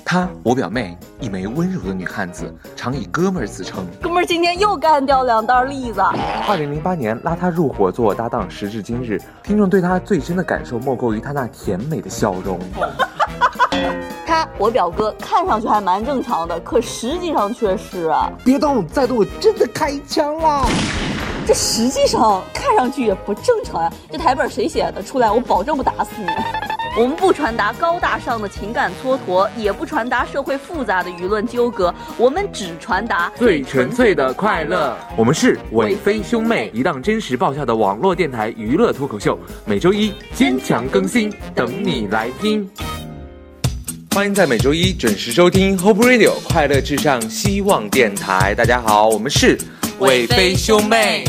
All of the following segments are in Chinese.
她，我表妹，一枚温柔的女汉子，常以哥们儿自称。 哥们儿今天又干掉2袋栗子。 2008年拉她入伙做我搭档，时至今日，听众对她最深的感受莫过于她那甜美的笑容。 他，我表哥，看上去还蛮正常的，可实际上却是…… 别动，再动我真的开枪了。 这实际上看上去也不正常呀！这台本谁写的？出来我保证不打死你。我们不传达高大上的情感蹉跎，也不传达社会复杂的舆论纠葛，我们只传达最纯粹的快乐。我们是伟飞兄妹，一档真实爆笑的网络电台娱乐脱口秀，每周一坚强更新，等你来听。欢迎在每周一准时收听 Hope Radio 快乐至上希望电台。大家好，我们是伟飞兄妹。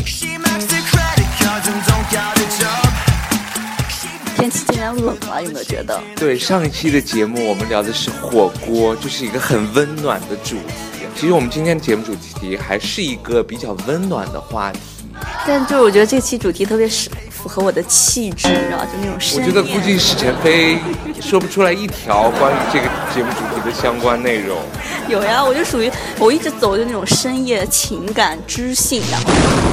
天气今年冷了，有没有觉得？ 对，上一期的节目我们聊的是火锅，就是一个很温暖的主题。其实我们今天的节目主题还是一个比较温暖的话题， 但就是我觉得这期主题特别符合我的气质，你知道，就那种深夜。 我觉得估计史晨飞说不出来一条关于这个节目主题的相关内容。 有呀，我就属于我一直走的那种深夜情感知性，然后。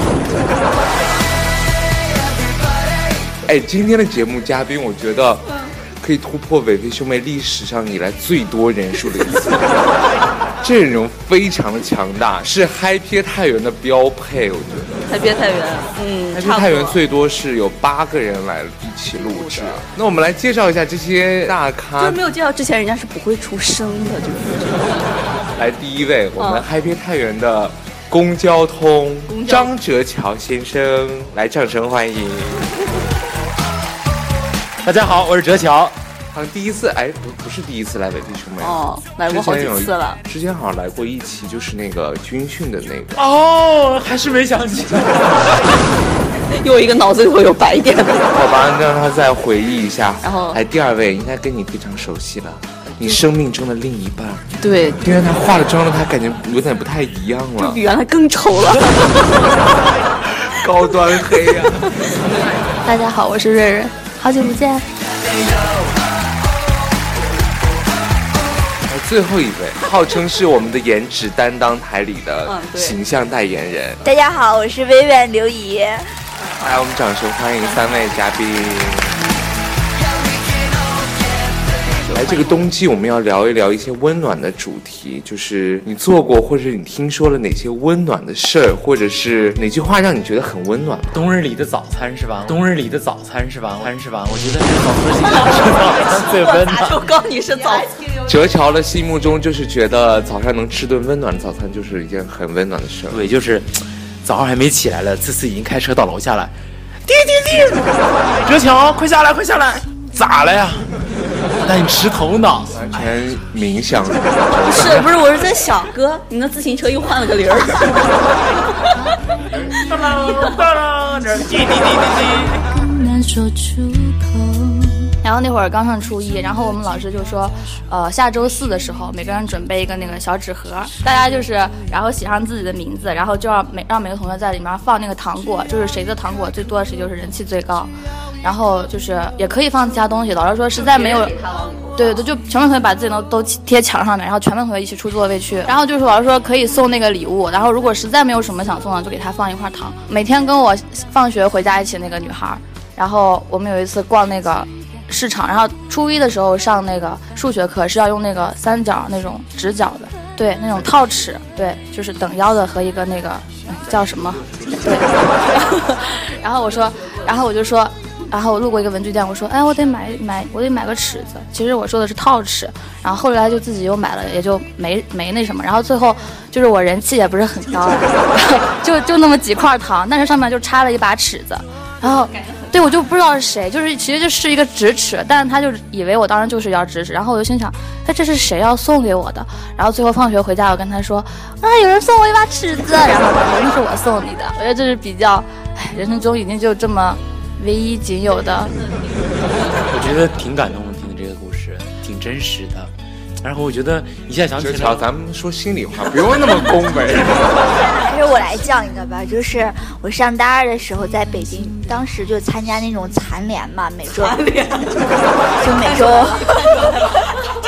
哎，今天的节目嘉宾，我觉得可以突破伟飞兄妹历史上以来最多人数的一次，阵容非常的强大，是嗨撇太原的标配。我觉得嗨撇太原， 嗨撇太原最多是有8个人来一起录制。那我们来介绍一下这些大咖， 就是没有介绍之前，人家是不会出声的，就是。 来，第一位，我们嗨撇太原的公交通张哲乔先生，来掌声欢迎。 大家好，我是哲乔。 好像第一次，哎，不是第一次来伟飞兄妹哦，来过好几次了。 之前好像来过一期，就是那个军训的那个。 哦，还是没想起来。 又一个脑子里头有白点的。 好吧，让他再回忆一下。 然后， 来第二位，应该跟你非常熟悉了，你生命中的另一半。 对， 因为他化了妆了，他感觉有点不太一样了， 比原来更丑了。 高端黑呀！ 大家好，我是瑞瑞。好久不见。 最后一位，号称是我们的颜值担当台里的形象代言人。 大家好，我是微软刘怡。 来，我们掌声欢迎3位嘉宾。来，这个冬季我们要聊一聊一些温暖的主题，就是你做过或者你听说了哪些温暖的事儿，或者是哪句话让你觉得很温暖。 冬日里的早餐是吧？冬日里的早餐是吧？我觉得是早餐最温暖。 我告诉你是早餐。 哲乔的心目中就是觉得早上能吃顿温暖的早餐就是一件很温暖的事儿。 对，就是早上还没起来了，次已经开车到楼下了。滴，哲乔，快下来！咋了呀？那你吃头脑， 完全冥想。不是，我是在想，哥，你那自行车又换了个铃儿。 然后那会儿刚上初一，然后我们老师就说，下周4的时候，每个人准备一个那个小纸盒，大家就是，然后写上自己的名字，然后就让每个同学在里面放那个糖果，就是谁的糖果最多，谁就是人气最高。然后就是也可以放其他东西，老师说实在没有，对，就全班同学把自己都贴墙上面，然后全班同学一起出座位去。然后就是老师说可以送那个礼物，然后如果实在没有什么想送的，就给他放一块糖。每天跟我放学回家一起那个女孩，然后我们有一次逛那个市场，然后初一的时候上那个数学课是要用那个3角那种直角的，对，那种套尺，对，就是等腰的和一个那个叫什么，对。然后我就说。然后我路过一个文具店，我说，哎，我得买个尺子。其实我说的是套尺，然后后来就自己又买了，也就没那什么。然后最后就是我人气也不是很高，就那么几块糖，但是上面就插了一把尺子。然后对我就不知道是谁，就是其实就是一个直尺，但是他就以为我当时就是要直尺。然后我就心想，哎，这是谁要送给我的？然后最后放学回家，我跟他说，有人送我一把尺子。然后他说那是我送你的。我觉得这是比较，人生中已经就这么。唯一仅有的， 我觉得挺感动的，听的这个故事挺真实的。然后我觉得一下想起来， 咱们说心里话，不用那么恭维。 还是我来讲一个吧，就是我上大2的时候在北京，当时就参加那种残联嘛，每周就每周， 这个我们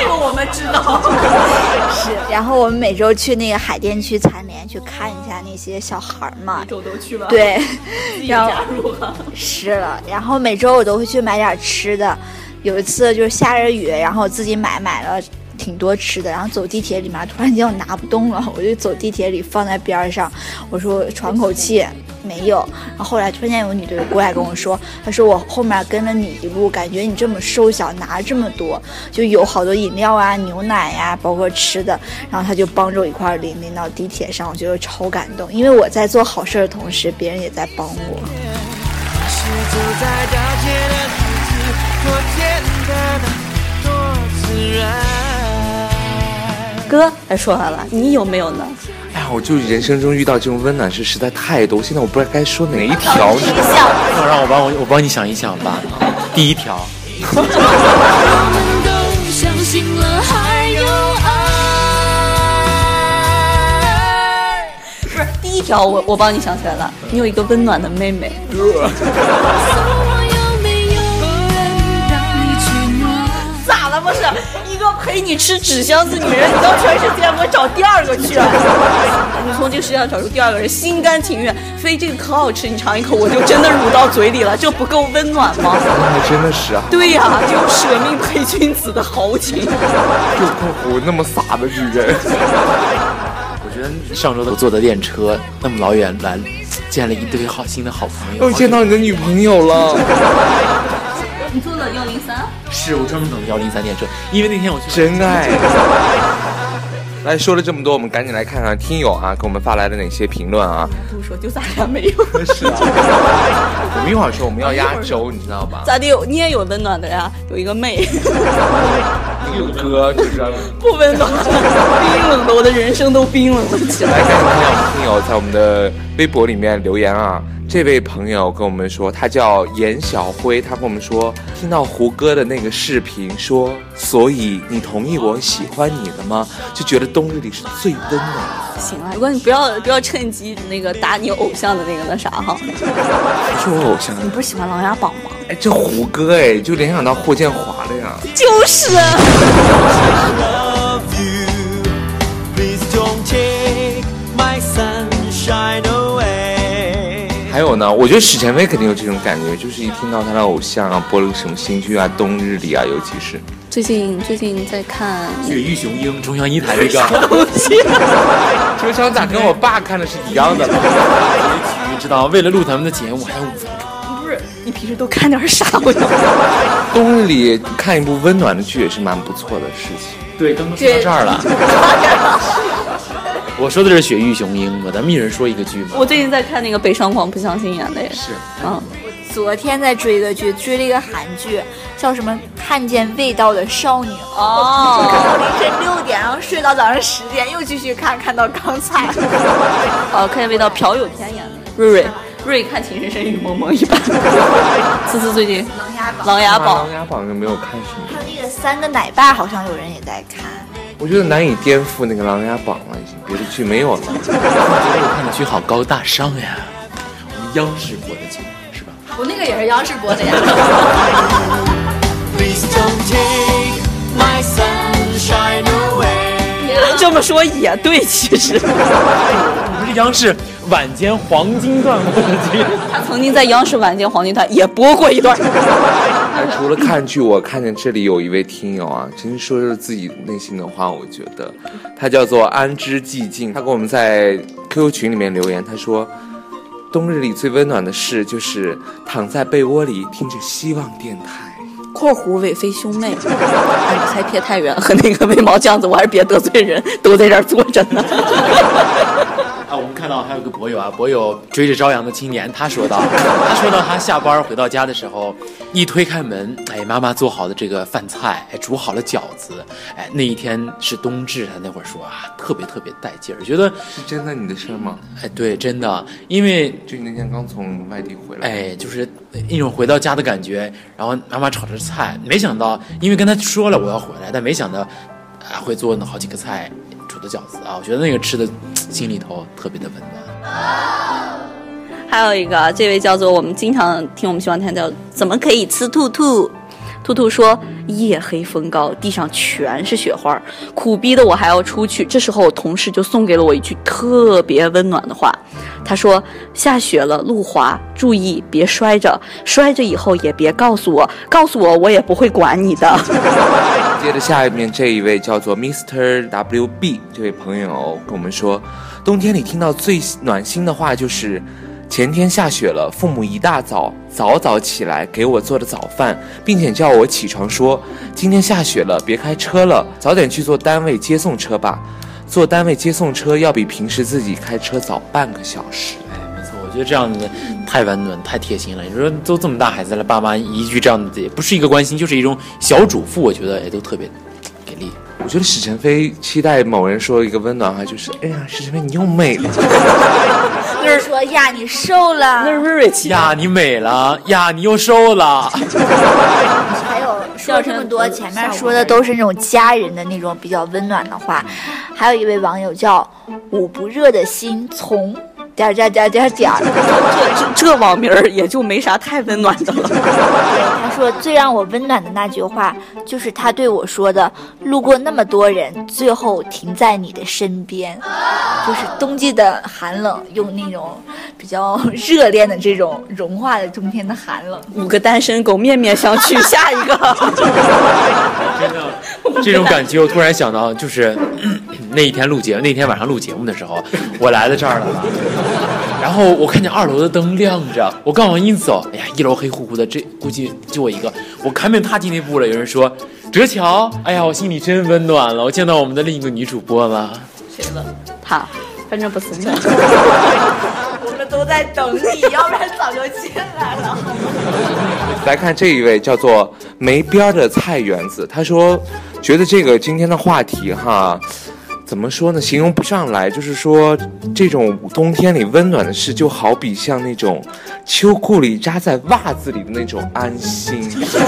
知道。 是，然后我们每周去那个海淀区残联去看一下那些小孩嘛， 每周都去吧。 对，然后加入了。 是了，然后每周我都会去买点吃的。有一次就是下着雨，然后我自己买了挺多吃的，然后走地铁里面突然间我拿不动了，我就走地铁里放在边上，我说喘口气，没有。然后后来突然间有个女的就过来跟我说，她说我后面跟了你一路，感觉你这么瘦小拿了这么多，就有好多饮料啊、牛奶呀、包括吃的，然后她就帮着我一块拎到地铁上，我觉得超感动，因为我在做好事的同时，别人也在帮我。是走在大街的日子，多简单，多自然。 哥，他说完了，你有没有呢？ 哎呀，我就人生中遇到这种温暖事实在太多，现在我不知道该说哪一条。 让我帮你想一想吧。第一条。 我们都相信了还有爱。 不是第一条，我帮你想起来了，你有一个温暖的妹妹。咋了？不是一个陪你吃纸箱子女人，你到全世界给我找第二个去啊！你从这个世界上找出第二个人，心甘情愿。非这个可好吃，你尝一口我就真的乳到嘴里了，这不够温暖吗？ 那还真的是啊。 对呀，这种舍命陪君子的豪情。 就括弧那么傻的女人。 我觉得上周都坐的电车那么老远来，见了一堆新的好朋友。 又见到你的女朋友了。 你坐了103？ 是我专门等的103电车，因为那天我去真爱。来说了这么多，我们赶紧来看看听友啊给我们发来的哪些评论啊。 不说就咱俩没有。 是啊。我们一会儿说我们要压轴，你知道吧？ 咋的有你也有温暖的呀？有一个妹。 有哥就是不温暖，冰冷的，我的人生都冰冷了起来。 来看看我们听友在我们的微博里面留言啊。这位朋友跟我们说，他叫严小辉，他跟我们说，听到胡歌的那个视频说，所以你同意我喜欢你了吗？就觉得冬日里是最温暖的。 行了，如果你不要趁机那个打你偶像的那啥哈。 不是我偶像， 你不是喜欢《琅琊榜》吗？ 哎，这胡歌哎，就联想到霍建华了呀。 就是。 还有呢，我觉得史前威肯定有这种感觉，就是一听到他的偶像啊，播了个什么新剧啊，冬日里啊，尤其是最近在看 《雪域雄鹰》中央一台那个东西。 这场咋跟我爸看的是一样的了？ 知道，为了录咱们的节目还有5分钟。 不是，你平时都看点啥？ 冬日里看一部温暖的剧也是蛮不错的事情。 对，刚刚说到这儿了。我说的是《雪域雄鹰》嘛，咱们一人说一个剧嘛。 我最近在看那个《北上广不相信》演的也是， 我昨天在追个剧，追了一个韩剧，叫什么《看见味道的少女》。 哦， 看到凌晨6点，然后睡到早上10点，又继续看到刚才。 看见味道朴有天演的。瑞看《情深深雨蒙蒙》一般。思思最近《琅琊榜》 就没有看什么。 还有那个3个奶爸，好像有人也在看。 我觉得难以颠覆那个《琅琊榜》了，已经别的剧没有了。 我觉得我看的剧好高大上呀，我们央视播的剧是吧？ 我那个也是央视播的呀。 这么说也对，其实。 不是央视晚间黄金段播的剧， 他曾经在央视晚间黄金段也播过一段。 除了看剧，我看见这里有一位听友啊，真是说着自己内心的话，我觉得他叫做安之寂静，他给我们在 QQ 群里面留言，他说冬日里最温暖的事就是躺在被窝里听着希望电台。 括弧韦飞兄妹，哎，你还撇太远，和那个魏毛这样子，我还是别得罪人，都在这儿坐着呢。 啊，我们看到还有个博友啊，博友追着朝阳的青年，他说到他下班回到家的时候，一推开门，哎，妈妈做好的这个饭菜，哎，煮好了饺子，哎，那一天是冬至，他那会儿说啊，特别带劲儿，觉得是真的你的事吗？ 哎，对，真的，因为就你那天刚从外地回来， 哎，就是一种回到家的感觉，然后妈妈炒着菜，没想到，因为跟他说了我要回来，但没想到啊会做好几个菜。煮的饺子啊，我觉得那个吃的心里头特别的温暖。 还有一个，这位叫做我们经常听我们喜欢谈叫怎么可以吃兔兔， 兔兔说夜黑风高，地上全是雪花，苦逼的我还要出去。这时候同事就送给了我一句特别温暖的话，他说下雪了路滑，注意别摔着，摔着以后也别告诉我我也不会管你的。 接着下面这一位叫做 Mr. WB 这位朋友跟我们说，冬天里听到最暖心的话就是前天下雪了，父母一大早早起来给我做的早饭，并且叫我起床说今天下雪了别开车了，早点去坐单位接送车吧，坐单位接送车要比平时自己开车早半个小时。 没错，我觉得这样子太温暖太贴心了。你说都这么大孩子了，爸妈一句这样子也不是一个关心，就是一种小嘱咐，我觉得也都特别给力。 我觉得史晨飞期待某人说一个温暖话，就是哎呀史晨飞你又美了。 就是说呀你瘦了， 那是瑞瑞奇呀你美了呀你又瘦了。 还有说这么多，前面说的都是那种家人的那种比较温暖的话。还有一位网友叫捂不热的心从点， 这网名也就没啥太温暖的了。 他说最让我温暖的那句话就是他对我说的，路过那么多人最后停在你的身边。就是冬季的寒冷用那种比较热恋的这种融化了冬天的寒冷。 5个单身狗面面相觑，下一个。 真的这种感觉我突然想到，就是那天晚上录节目的时候，我来到这儿了，然后我看见2楼的灯亮着，我刚往一走，哎呀，1楼黑乎乎的，这估计就我一个，我还没踏进那步了，有人说哲乔，哎呀，我心里真温暖了，我见到我们的另一个女主播了。 谁了？他，反正不是你。 我们都在等你，要不然早就进来了。 来看这一位叫做没边的菜园子，他说觉得这个今天的话题哈，怎么说呢，形容不上来，就是说这种冬天里温暖的事，就好比像那种秋裤里扎在袜子里的那种安心。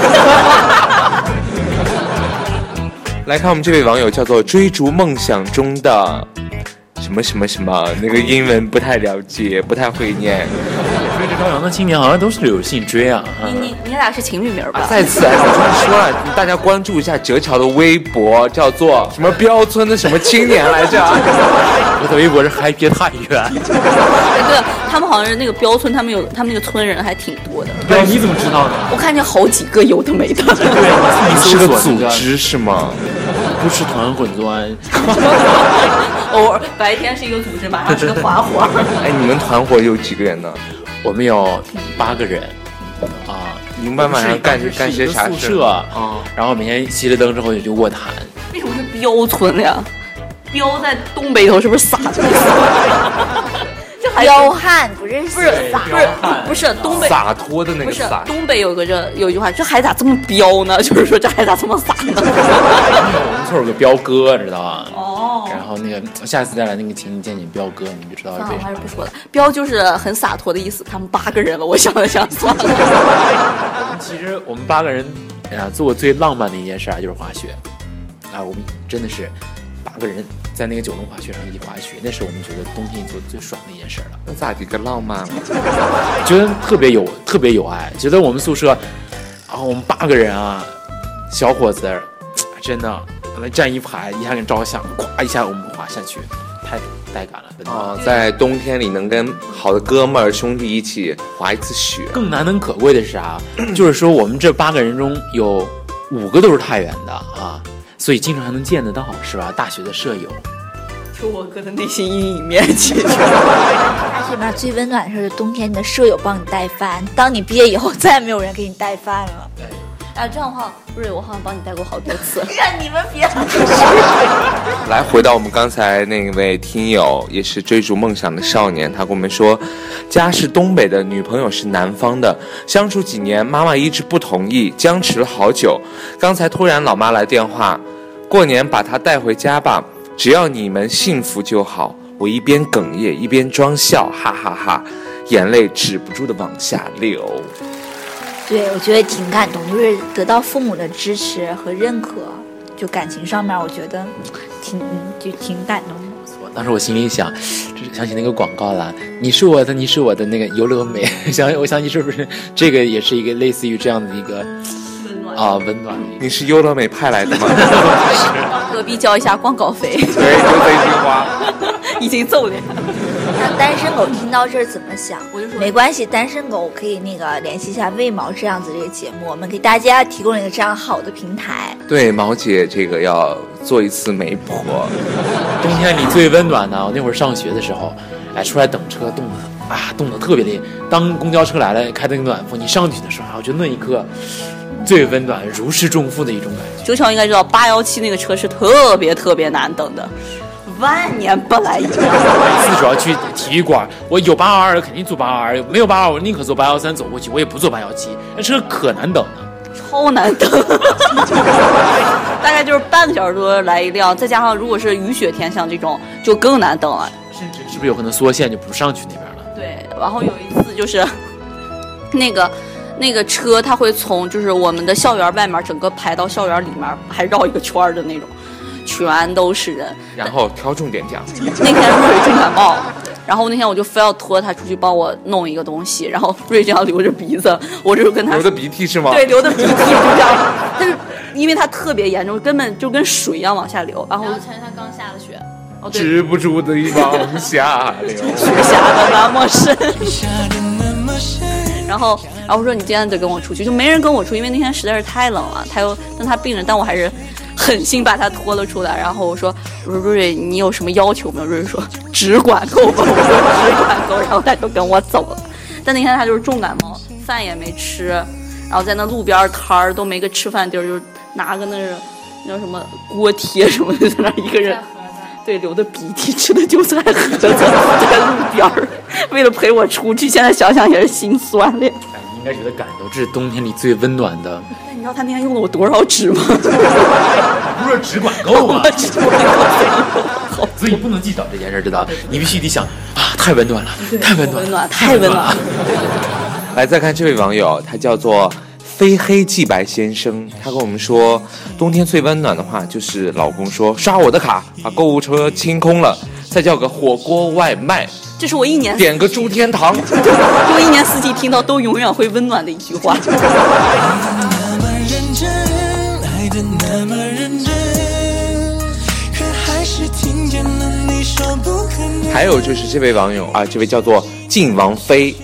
来看我们这位网友叫做追逐梦想中的什么，那个英文不太了解，不太会念。 追着朝阳的青年好像都是有幸追啊。 你俩是情侣名吧？ 在此，我就是说了，大家关注一下哲乔的微博，叫做什么标村的什么青年来着？ 我的微博是嗨别太远。 对，他们好像是那个标村，他们那个村人还挺多的。 对，你怎么知道呢？ 我看见好几个有的没的。 对， 你是个组织是吗？ 不是团混作案。 偶尔白天是一个组织，晚上是个团伙。 哎，你们团伙有几个人呢？ 我们有8个人啊。 你们晚上干些啥事？ 宿舍啊，然后每天熄了灯之后就去卧谈。 为什么是标村呀？标在东北头是不是撒的意思？ 彪悍不是不是东北洒脱的那个洒。 不是东北有一句话，这孩子咋这么彪呢？就是说这孩子咋这么洒呢？ 我们村有个彪哥，知道吧？ 哦。 然后那个下次再来那个请你见彪哥，你就知道是为啥。 还是不说了，彪就是很洒脱的意思。他们8个人了，我想了想，算了。 其实我们8个人，做过最浪漫的一件事就是滑雪。我们真的是8个人在那个9龙滑雪场一起滑雪，那是我们觉得冬天做最爽的一件事了。 那咋的个浪漫了？ 觉得特别有爱，觉得我们宿舍我们8个人啊，小伙子真的来站一排，一下给照相，咵一下我们滑下去，太带感了。 在冬天里能跟好的哥们儿兄弟一起滑一次雪。 更难能可贵的是啥？就是说我们这8个人中有5个都是太原的啊。所以经常还能见得到，是吧？大学的舍友， 就我哥的内心阴影面积。 他这边最温暖的是冬天你的舍友帮你带饭，当你毕业以后再也没有人给你带饭了。 这样的话，瑞，我好像帮你带过好多次。 让你们别来回到我们刚才那位听友，也是追逐梦想的少年，他跟我们说，家是东北的，女朋友是南方的，相处几年，妈妈一直不同意，僵持了好久。刚才突然老妈来电话，过年把她带回家吧，只要你们幸福就好。我一边哽咽一边装笑，哈哈哈，眼泪止不住的往下流。 对，我觉得挺感动，就是得到父母的支持和认可，就感情上面，我觉得挺感动的。 当时我心里想起那个广告了，你是我的，你是我的那个优乐美，我想起是不是这个也是一个类似于这样的一个啊，温暖的。 你是优乐美派来的吗？ 隔壁交一下广告费。 对，就这句话。 已经走了。 那单身狗听到这儿怎么想？ 我就说没关系，单身狗可以联系一下为毛这样子这个节目，我们给大家提供了一个这样好的平台。 对，毛姐这个要做一次媒婆。 冬天里最温暖的，我那会儿上学的时候，出来等车，冻得特别厉害。当公交车来了，开的暖风，你上去的时候，我觉得那一刻最温暖，如释重负的一种感觉。 九巧应该知道817那个车是特别特别难等的。万年不来一趟。 每次主要去体育馆，我有822肯定坐822，没有822我宁可坐813走过去，我也不坐817。那车可难等了， 超难等，大概就是半个小时多来一辆，再加上如果是雨雪天像这种就更难等了， 甚至是不是有可能缩线就不上去那边了？ 对，然后有一次就是那个车它会从就是我们的校园外面整个排到校园里面，还绕一个圈的那种。全都是人， 然后挑重点讲。 那天瑞重感冒，然后那天我就非要拖他出去帮我弄一个东西，然后瑞这样流着鼻子，我就跟他流的鼻涕是吗？ 对，流的鼻涕就这样，但是因为他特别严重，根本就跟水一样往下流，然后前他刚下了雪， 哦对， 止不住的往下流， 雪下的那么深。然后我说你今天得跟我出去，就没人跟我出，因为那天实在是太冷了，但他病人，但我还是狠心把他拖了出来。然后我说瑞瑞，你有什么要求没有？瑞瑞说只管够吧。我说只管够，然后他就跟我走了。但那天他就是重感冒，饭也没吃，然后在那路边摊儿都没个吃饭地儿，就拿个那叫什么锅贴什么的，在那一个人。对，流的鼻涕，吃的韭菜盒子，在路边儿，为了陪我出去，现在想想也是心酸了。 你应该觉得感动，这是冬天里最温暖的。 你知道他那天用了我多少纸吗？ 不是只管够吗？所以不能计较这件事，知道？你必须得想啊，太温暖了，太温暖了， 太温暖了。 来，再看这位网友，他叫做非黑即白先生，他跟我们说，冬天最温暖的话就是老公说刷我的卡，把购物车清空了，再叫个火锅外卖， 这是我一年点个猪天堂， 我一年四季听到都永远会温暖的一句话。 还有就是这位网友啊，这位叫做晋王妃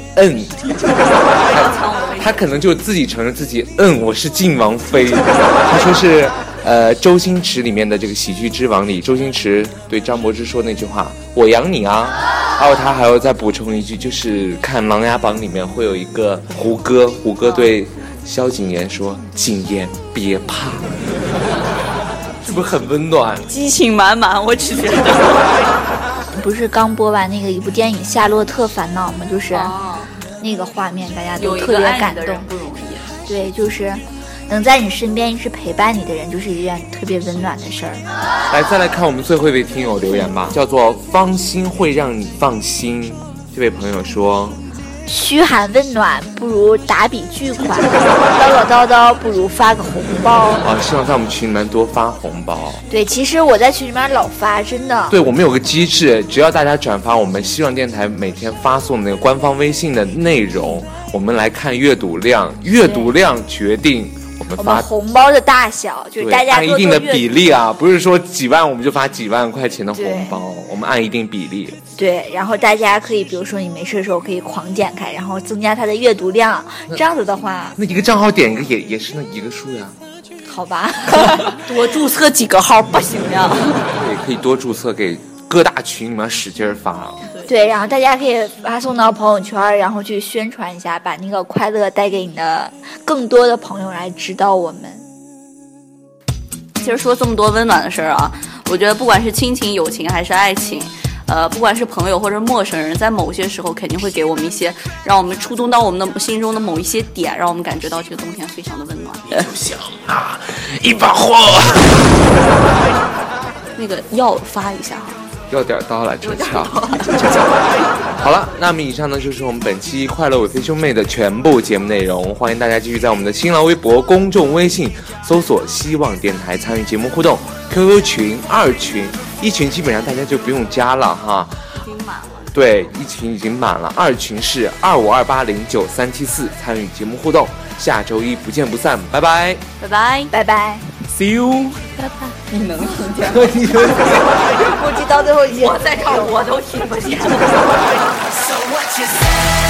他可能就自己承认自己我是晋王妃。他说是周星驰里面的这个喜剧之王里，周星驰对张柏芝说那句话我养你啊，然后他还要再补充一句，就是看《琅琊榜》里面会有一个胡歌对萧景琰说景琰别怕，是不是很温暖？ 激情满满，我只觉得不是刚播完那个一部电影《夏洛特烦恼》吗？就是那个画面，大家都特别感动。 不容易。 对，就是能在你身边一直陪伴你的人，就是一件特别温暖的事儿。 来，再来看我们最后一位听友留言吧，叫做芳心会让你放心。这位朋友说， 嘘寒问暖不如打笔巨款，唠唠叨叨不如发个红包。 希望在我们群里面多发红包。 对，其实我在群里面老发，真的。对， 我们有个机制，只要大家转发我们希望电台每天发送的那个官方微信的内容，我们来看阅读量，阅读量决定我们发红包的大小，就是大家按一定的比例啊，不是说几万我们就发几万块钱的红包，我们按一定比例。 对，然后大家可以，比如说你没事的时候可以狂点开，然后增加它的阅读量。这样子的话， 那一个账号点一个也是那一个数呀。 好吧， 多注册几个号不行呀？ 对，可以多注册，给各大群里面使劲发。 对，然后大家可以发送到朋友圈，然后去宣传一下，把那个快乐带给你的更多的朋友来知道我们。 其实说这么多温暖的事儿啊，我觉得不管是亲情、友情还是爱情，不管是朋友或者陌生人，在某些时候肯定会给我们一些，让我们触动到我们的心中的某一些点，让我们感觉到这个冬天非常的温暖。 就像一把火。 那个药发一下哈。 要点刀来遮俏。好了，那么以上呢就是我们本期快乐伟飞兄妹的全部节目内容，欢迎大家继续在我们的新浪微博、公众微信搜索希望电台参与节目互动， QQ 群、2群、1群基本上大家就不用加了哈。 对，一群已经满了，2群是2528097374，参与节目互动。下周一不见不散，拜拜， 拜拜， 拜拜。 See you。 你能听见吗？ 估计到最后已经我在这儿我都听不见。 So what you say?